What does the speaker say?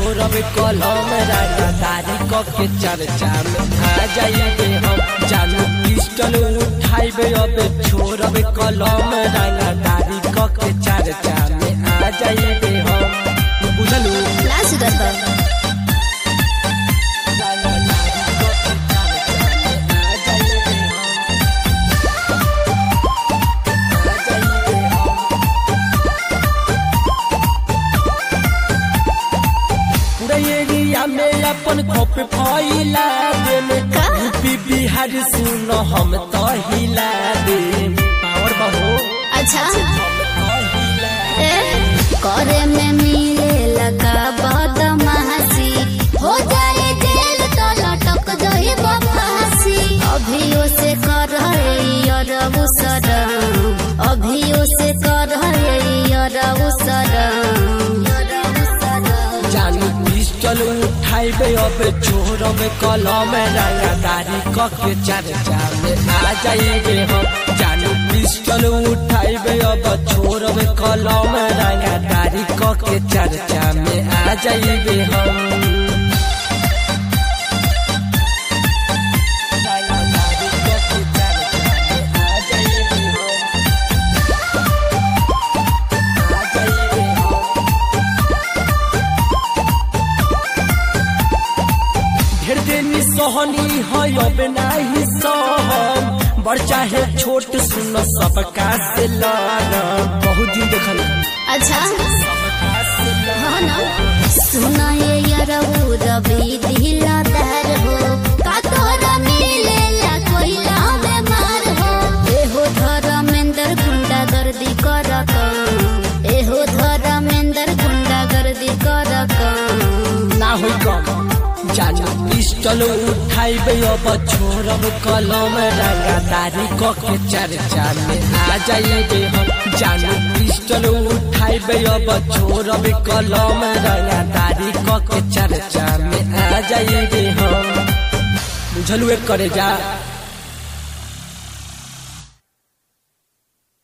छोड़ब कलम रंगदारी के चर्चा में आ जाइबे हम जानू पिस्टल उठाइबे अब छोड़ब कलम रंगदारी के चर्चा में आ जाइबे हम बुझलू में अपन खोप फैला दे यूपी बिहार सुन हम तो हिला दे पावर बहो अच्छा करे में मिले लगा बदमाशी हो जाए जेल तो लटक जाए फांसी अभियो से कर अरबू सरम अभियो से कर अरबू सरम पिस्टल उठाइबे अब छोड़ब कलम रंगदारी के चर्चा में आ जाइबे हम जानू पिस्टल उठाइबे अब छोड़ब कलम रंगदारी के चर्चा में आ जाइबे हम सोहनी है अब नहीं सहम बड़ चाहे छोट सुन सबका से लड़म बहुत दिन देखल अच्छा सुना ये यारऊ रवि दिलदार हो का तोरा मिलेला कोई लाभ मार हो एहो धर्मेंद्र गुंडा गर्दी कर एहो धर्मेंद्र गुंडा गर्दी कर ना होई कम जानू पिस्टल उठाइबे अब छोड़ब कलम रंगदारी के चर्चा में आ जाइबे हम जानू पिस्टल उठाइबे अब छोड़ब कलम रंगदारी के चर्चा में आ जाइबे हम बुझलू एक करे जा।